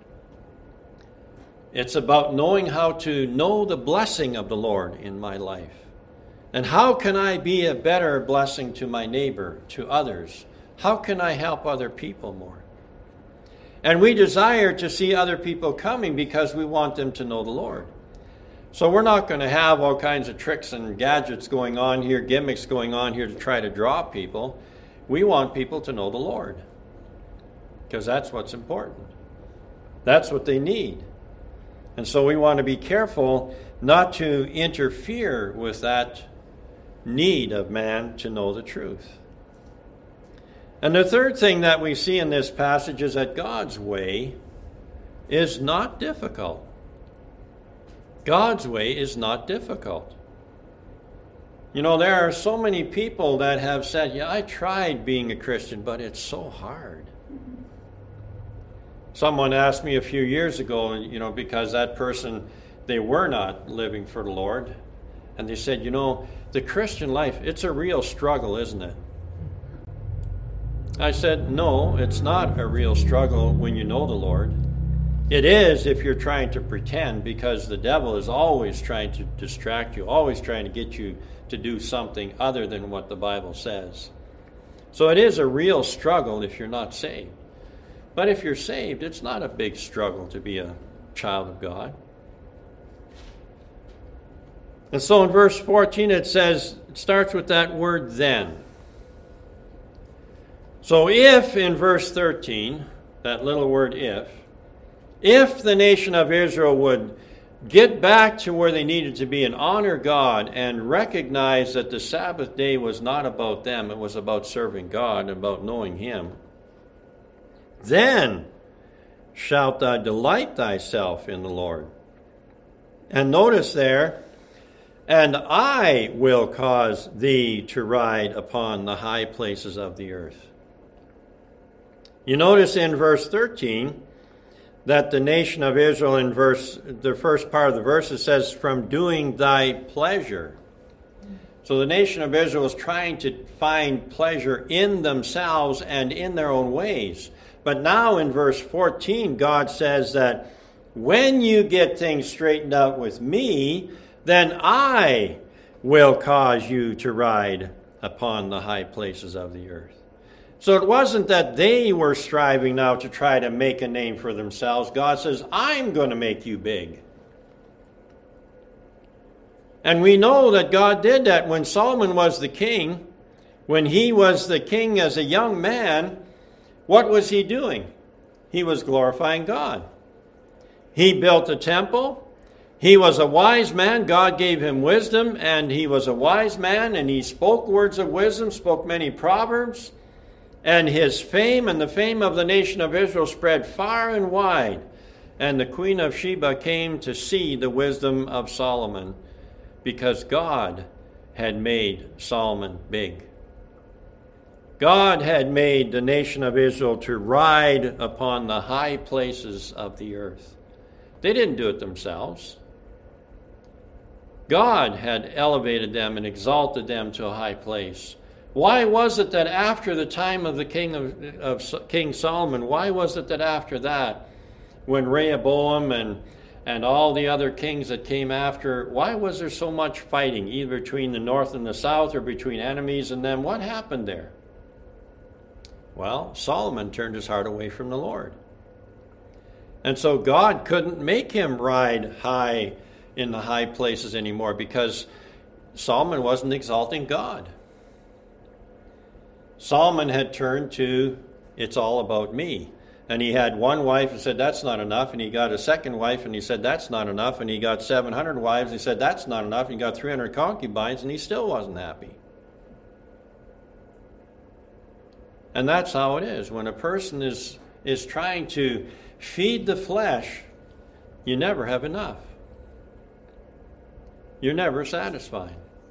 It's about knowing how to know the blessing of the Lord in my life. And how can I be a better blessing to my neighbor, to others? How can I help other people more? And we desire to see other people coming because we want them to know the Lord. So we're not going to have all kinds of tricks and gadgets going on here, gimmicks going on here to try to draw people. We want people to know the Lord, because that's what's important. That's what they need. And so we want to be careful not to interfere with that need of man to know the truth. And the third thing that we see in this passage is that God's way is not difficult. God's way is not difficult. You know, there are so many people that have said, yeah, I tried being a Christian, but it's so hard. Someone asked me a few years ago, you know, because that person, they were not living for the Lord. And they said, you know, the Christian life, it's a real struggle, isn't it? I said, no, it's not a real struggle when you know the Lord. It is if you're trying to pretend, because the devil is always trying to distract you, always trying to get you to do something other than what the Bible says. So it is a real struggle if you're not saved. But if you're saved, it's not a big struggle to be a child of God. And so in verse 14 it says, it starts with that word then. So if, in verse 13, that little word if the nation of Israel would get back to where they needed to be and honor God and recognize that the Sabbath day was not about them, it was about serving God and about knowing Him, then shalt thou delight thyself in the Lord. And notice there, and I will cause thee to ride upon the high places of the earth. You notice in verse 13 that the nation of Israel, in the first part of the verse, it says, from doing thy pleasure. So the nation of Israel is trying to find pleasure in themselves and in their own ways. But now in verse 14, God says that when you get things straightened out with me, then I will cause you to ride upon the high places of the earth. So it wasn't that they were striving now to try to make a name for themselves. God says, I'm going to make you big. And we know that God did that when Solomon was the king. When he was the king as a young man, what was he doing? He was glorifying God. He built a temple. He was a wise man. God gave him wisdom, and he was a wise man, and he spoke words of wisdom, spoke many proverbs. And his fame and the fame of the nation of Israel spread far and wide. And the queen of Sheba came to see the wisdom of Solomon, because God had made Solomon big. God had made the nation of Israel to ride upon the high places of the earth. They didn't do it themselves. God had elevated them and exalted them to a high place. Why was it that after the time of the King Solomon, why was it that after that, when Rehoboam and all the other kings that came after, why was there so much fighting, either between the north and the south or between enemies and them? What happened there? Well, Solomon turned his heart away from the Lord. And so God couldn't make him ride high in the high places anymore, because Solomon wasn't exalting God. Solomon had turned to, it's all about me. And he had one wife and said, that's not enough. And he got a second wife and he said, that's not enough. And he got 700 wives and he said, that's not enough. And he got 300 concubines and he still wasn't happy. And that's how it is. When a person is trying to feed the flesh, you never have enough. You're never satisfied.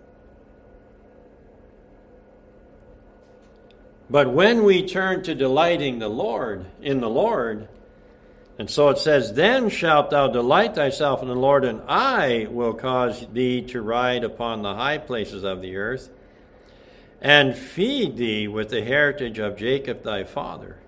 But when we turn to delighting in the Lord, and so it says, then shalt thou delight thyself in the Lord, and I will cause thee to ride upon the high places of the earth. and feed thee with the heritage of Jacob thy father.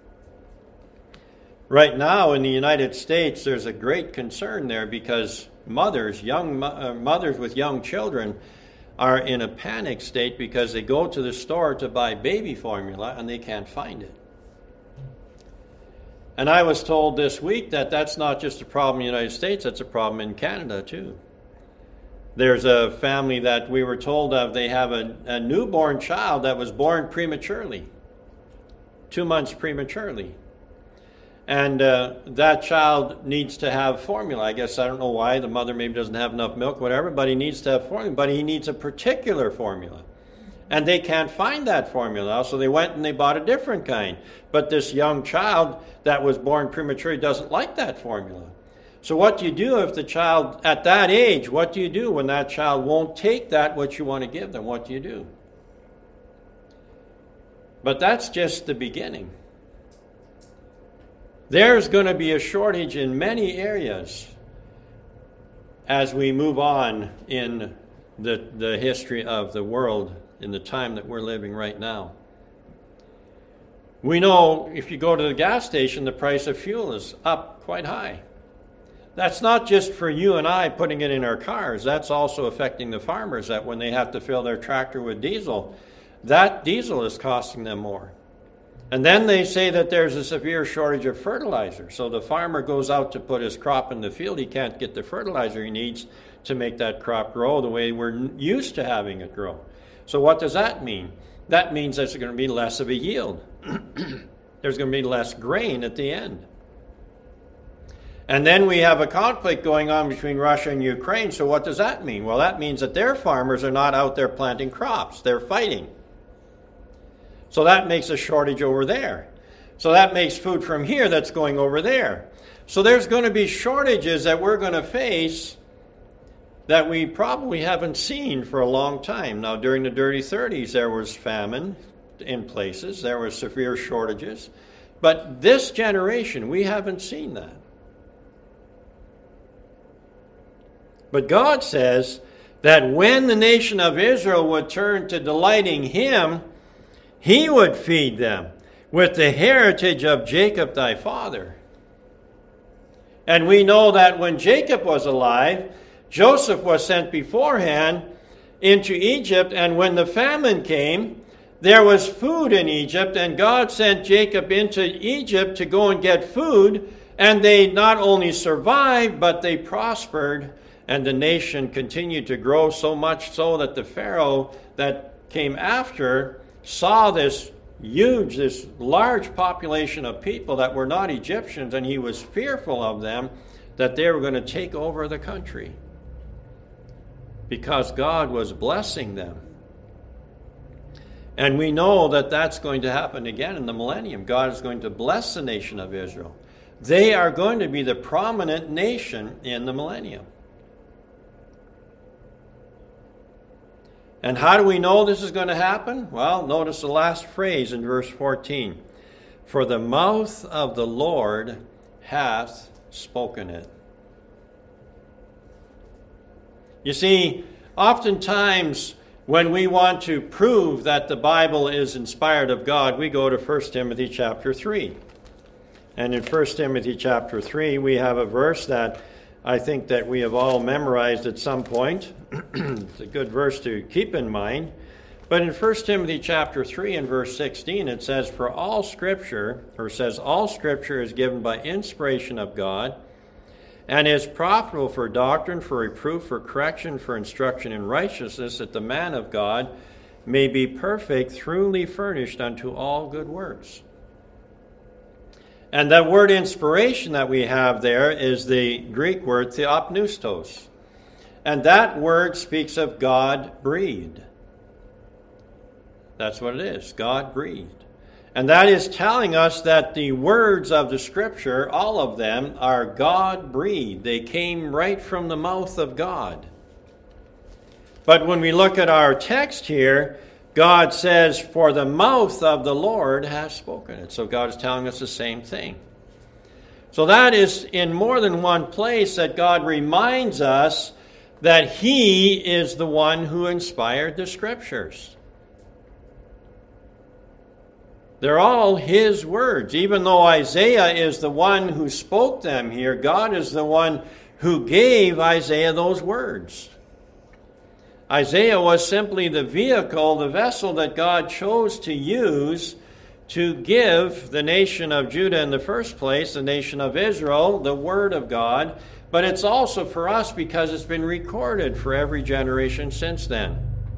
Right now in the United States, there's a great concern there because mothers with young children are in a panic state because they go to the store to buy baby formula and they can't find it. And I was told this week that that's not just a problem in the United States, that's a problem in Canada too. There's a family that we were told of, they have a newborn child that was born prematurely, 2 months prematurely. And that child needs to have formula. I guess I don't know why. The mother maybe doesn't have enough milk, whatever, but he needs to have formula. But he needs a particular formula. And they can't find that formula, so they went and they bought a different kind. But this young child that was born prematurely doesn't like that formula. So what do you do if the child, at that age, what do you do when that child won't take that what you want to give them? What do you do? But that's just the beginning. There's going to be a shortage in many areas as we move on in the history of the world in the time that we're living right now. We know if you go to the gas station, the price of fuel is up quite high. That's not just for you and I putting it in our cars. That's also affecting the farmers that when they have to fill their tractor with diesel, that diesel is costing them more. And then they say that there's a severe shortage of fertilizer. So the farmer goes out to put his crop in the field. He can't get the fertilizer he needs to make that crop grow the way we're used to having it grow. So what does that mean? That means there's going to be less of a yield. There's going to be less grain at the end. And then we have a conflict going on between Russia and Ukraine. So what does that mean? Well, that means that their farmers are not out there planting crops. They're fighting. So that makes a shortage over there. So that makes food from here that's going over there. So there's going to be shortages that we're going to face that we probably haven't seen for a long time. Now, during the dirty 30s, there was famine in places. There were severe shortages. But this generation, we haven't seen that. But God says that when the nation of Israel would turn to delighting Him, He would feed them with the heritage of Jacob thy father. And we know that when Jacob was alive, Joseph was sent beforehand into Egypt, and when the famine came, there was food in Egypt, and God sent Jacob into Egypt to go and get food, and they not only survived, but they prospered, and the nation continued to grow so much so that the Pharaoh that came after saw this large population of people that were not Egyptians, and he was fearful of them, that they were going to take over the country because God was blessing them. And we know that that's going to happen again in the millennium. God is going to bless the nation of Israel. They are going to be the prominent nation in the millennium. And how do we know this is going to happen? Well, notice the last phrase in verse 14. For the mouth of the Lord hath spoken it. You see, oftentimes when we want to prove that the Bible is inspired of God, we go to 1 Timothy chapter 3. And in 1 Timothy chapter 3, we have a verse that I think that we have all memorized at some point. It's a good verse to keep in mind. But in 1 Timothy chapter 3 and verse 16, it says, all Scripture is given by inspiration of God, and is profitable for doctrine, for reproof, for correction, for instruction in righteousness, that the man of God may be perfect, thoroughly furnished unto all good works. And that word inspiration that we have there is the Greek word theopneustos. And that word speaks of God breathed. That's what it is, God breathed. And that is telling us that the words of the Scripture, all of them, are God breathed. They came right from the mouth of God. But when we look at our text here, God says, for the mouth of the Lord has spoken it. So God is telling us the same thing. So that is in more than one place that God reminds us that He is the one who inspired the Scriptures. They're all his words. Even though Isaiah is the one who spoke them here, God is the one who gave Isaiah those words. Isaiah was simply the vehicle, the vessel that God chose to use to give the nation of Judah in the first place, the nation of Israel, the word of God. But it's also for us because it's been recorded for every generation since then.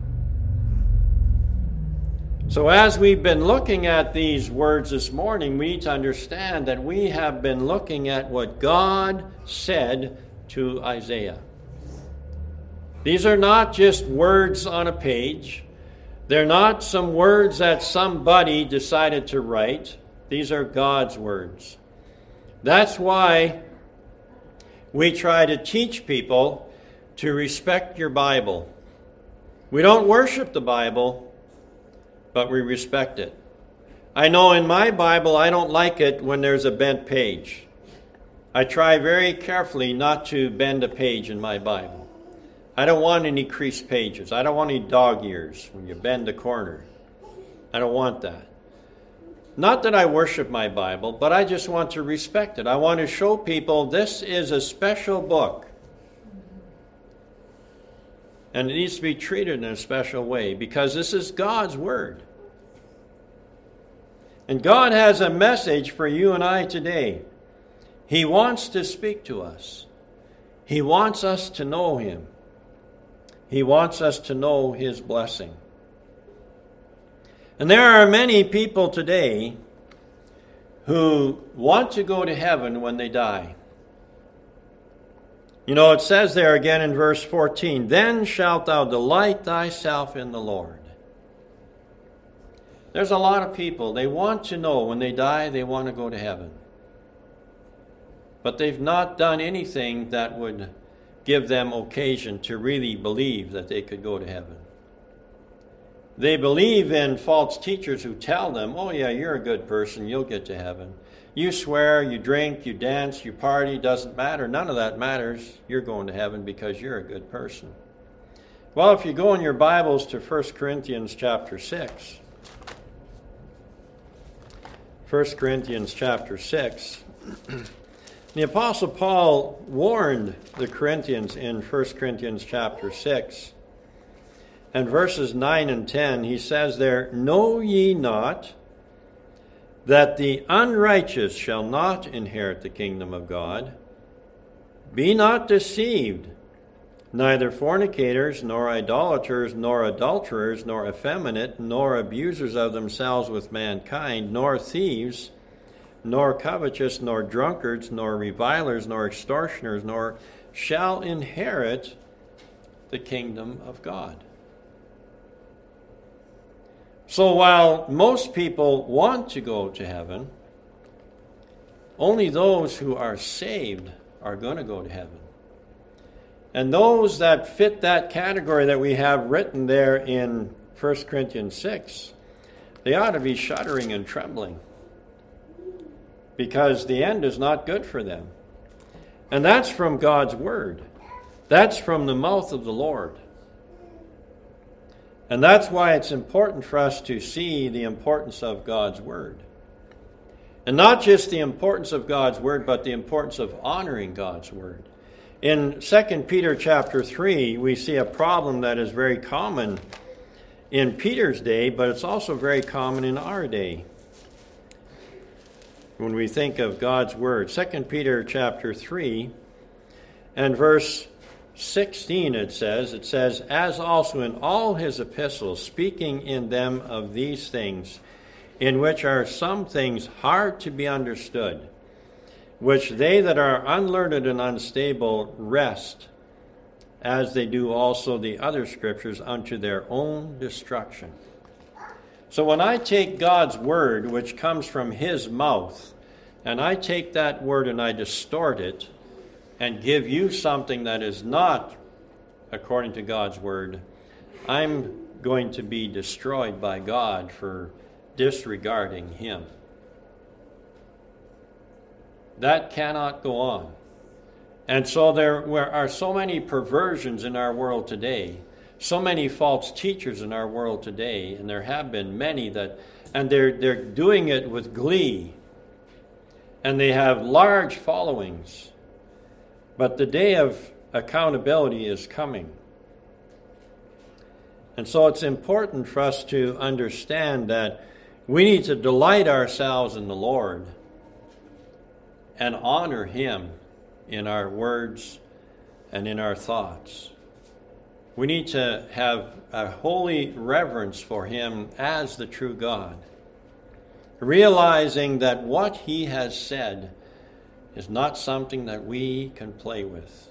So as we've been looking at these words this morning, we need to understand that we have been looking at what God said to Isaiah. These are not just words on a page. They're not some words that somebody decided to write. These are God's words. That's why we try to teach people to respect your Bible. We don't worship the Bible, but we respect it. I know in my Bible, I don't like it when there's a bent page. I try very carefully not to bend a page in my Bible. I don't want any creased pages. I don't want any dog ears when you bend a corner. I don't want that. Not that I worship my Bible, but I just want to respect it. I want to show people this is a special book. And it needs to be treated in a special way because this is God's Word. And God has a message for you and I today. He wants to speak to us. He wants us to know Him. He wants us to know His blessing. And there are many people today who want to go to heaven when they die. You know, it says there again in verse 14, "Then shalt thou delight thyself in the Lord." There's a lot of people, they want to know when they die, they want to go to heaven. But they've not done anything that would give them occasion to really believe that they could go to heaven. They believe in false teachers who tell them, oh yeah, you're a good person, you'll get to heaven. You swear, you drink, you dance, you party, doesn't matter. None of that matters. You're going to heaven because you're a good person. Well, if you go in your Bibles to 1 Corinthians chapter 6. 1 Corinthians chapter 6. The Apostle Paul warned the Corinthians in 1 Corinthians chapter 6. And verses 9 and 10, he says there, "Know ye not that the unrighteous shall not inherit the kingdom of God? Be not deceived, neither fornicators, nor idolaters, nor adulterers, nor effeminate, nor abusers of themselves with mankind, nor thieves, nor covetous, nor drunkards, nor revilers, nor extortioners, nor shall inherit the kingdom of God." So while most people want to go to heaven, only those who are saved are going to go to heaven. And those that fit that category that we have written there in 1 Corinthians 6, they ought to be shuddering and trembling, because the end is not good for them. And that's from God's Word. That's from the mouth of the Lord. And that's why it's important for us to see the importance of God's Word. And not just the importance of God's Word, but the importance of honoring God's Word. In 2 Peter chapter 3, we see a problem that is very common in Peter's day, but it's also very common in our day when we think of God's Word. 2 Peter chapter 3 and verse 16 it says, "As also in all his epistles, speaking in them of these things, in which are some things hard to be understood, which they that are unlearned and unstable wrest, as they do also the other scriptures, unto their own destruction." So when I take God's Word, which comes from His mouth, and I take that Word and I distort it, and give you something that is not according to God's Word, I'm going to be destroyed by God for disregarding Him. That cannot go on. And so there are so many perversions in our world today, so many false teachers in our world today, and there have been many that and they're doing it with glee, and they have large followings. But the day of accountability is coming. And so it's important for us to understand that we need to delight ourselves in the Lord and honor Him in our words and in our thoughts. We need to have a holy reverence for Him as the true God, realizing that what He has said is not something that we can play with.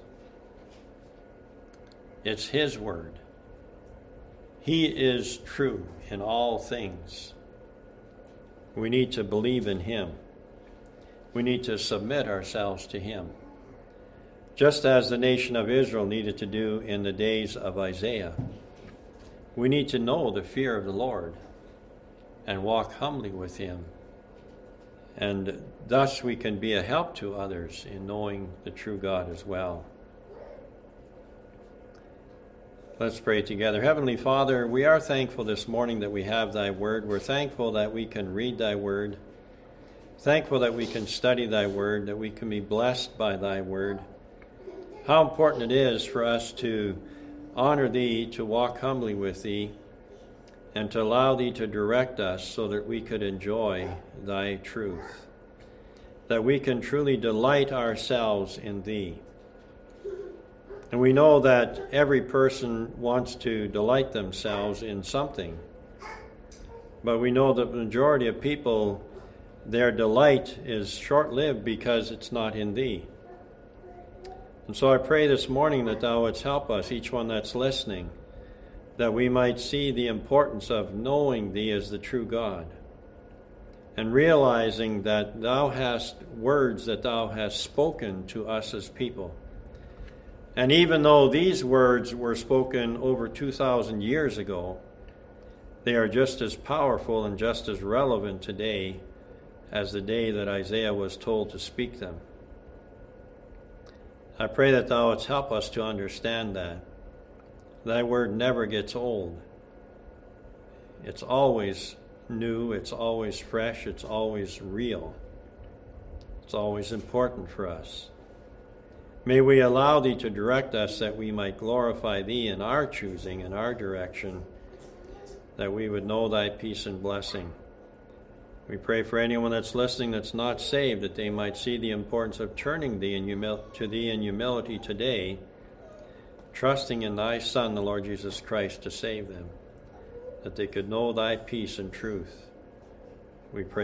It's His word. He is true in all things. We need to believe in Him. We need to submit ourselves to Him, just as the nation of Israel needed to do in the days of Isaiah. We need to know the fear of the Lord and walk humbly with Him. And thus we can be a help to others in knowing the true God as well. Let's pray together. Heavenly Father, we are thankful this morning that we have Thy Word. We're thankful that we can read Thy Word. Thankful that we can study Thy Word, that we can be blessed by Thy Word. How important it is for us to honor Thee, to walk humbly with Thee, and to allow Thee to direct us so that we could enjoy Thy truth, that we can truly delight ourselves in Thee. And we know that every person wants to delight themselves in something, but we know that the majority of people, their delight is short-lived because it's not in Thee. And so I pray this morning that Thou wouldst help us, each one that's listening, that we might see the importance of knowing Thee as the true God and realizing that Thou hast words that Thou hast spoken to us as people. And even though these words were spoken over 2,000 years ago, they are just as powerful and just as relevant today as the day that Isaiah was told to speak them. I pray that Thou wouldst help us to understand that. Thy word never gets old. It's always new, it's always fresh, it's always real. It's always important for us. May we allow Thee to direct us that we might glorify Thee in our choosing, in our direction, that we would know Thy peace and blessing. We pray for anyone that's listening that's not saved, that they might see the importance of turning to Thee in humility today, trusting in Thy Son, the Lord Jesus Christ, to save them, that they could know Thy peace and truth. We pray